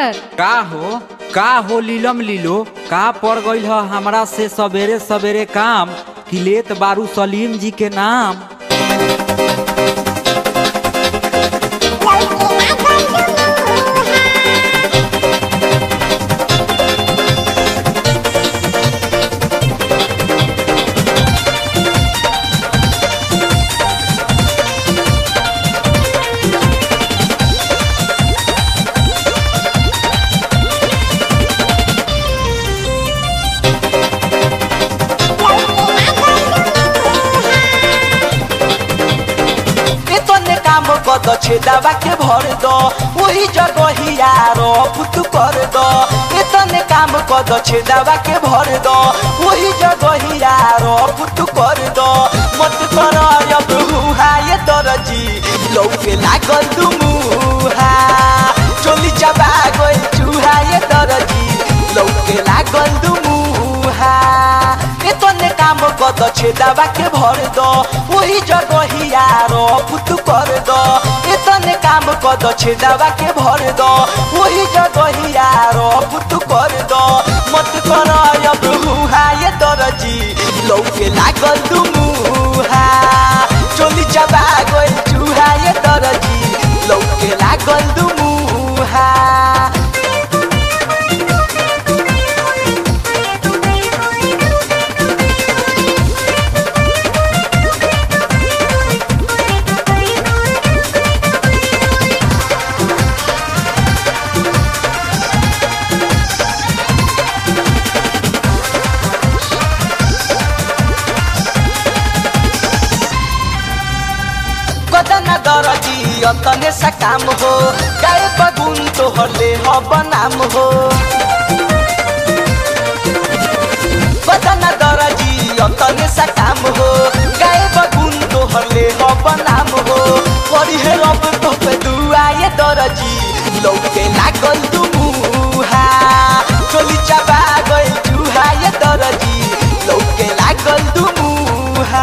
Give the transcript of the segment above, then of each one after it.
Master. का हो लीलम लीलो का पड़ गईल ह हमरा से सवेरे सवेरे काम कि लेत बारू सलीम जी के नाम। छेदावा के भर दो वही जगहिया पुत कर दो इतने काम कद छेदावा के भर दो वही जगहिया पुत कर दो मत कर अब हुआ ये दरजी लौके लागल दुमुहा चोली चबा गई चूहा ये दरजी लौके लागल दुमुहा इतने काम कद छेदावा के भर दो वही जगहिया पुत कर दो इतने काम कद छेदावा के भर दो वही जगहिया पुत कर दो मत कर अब हुआ ये दरजी लौके लागल दुमुहा चोली चबा गई चूहा ये दरजी लौके लागल दुमुहा। दरजी अतने सा काम हो गाय बगुन तो हले हो बनाम हो बदना दरजी अतने सा काम हो गाय बगुन तो हले हो बनाम हो परी है रब तो पे दुआ ये दरजी लौके लागल दुमुहा चोली चबा गई चूहा ये दरजी लौके लागल दुमुहा।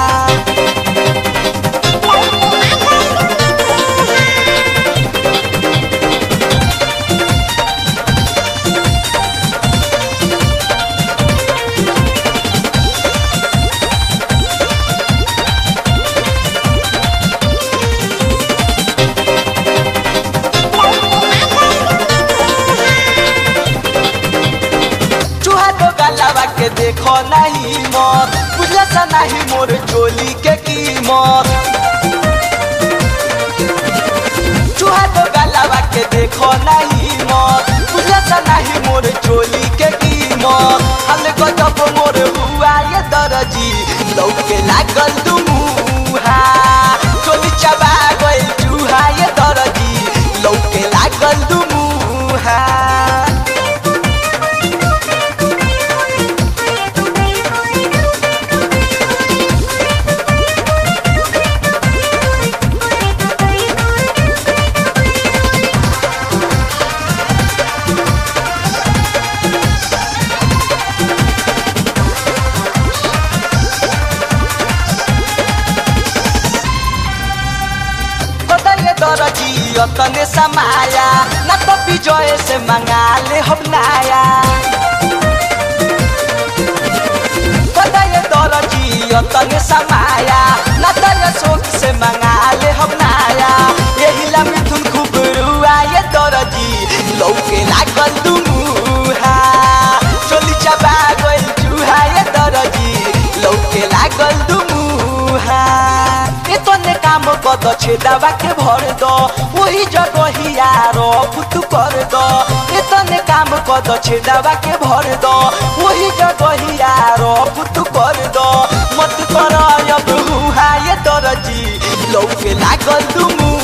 के देखो नहीं मत बुझला सा नहीं मोर चोली के कीमत चूहा तो गलावा के देखो नहीं मत बुझला सा नहीं मोर चोली के कीमत हल गजब मोर हुआ ये दरजी लौके लागल दुमुहा चोली चबा गई चूहा ये दरजी लौके लागल दुमुहा। दरजी अतने समाया न तो विजय से मंगा ले हम नाया दरजी अतने समाया न तो अशोक से मंगा ले हम नाया यही ला मिथुन खूब रुआ ये दरजी लौके लागल दुमुहा चोली चबा गई चूहा ये दरजी लौके लागल दुमुहा इतने काम कद छेदावा के भर दो वही जगहिया पुत कर दो इतने काम कद छेदावा के भर दो वही जगहिया पुत कर दो मत कर अब हुआ ये दरजी लौके लागल दुमुहा।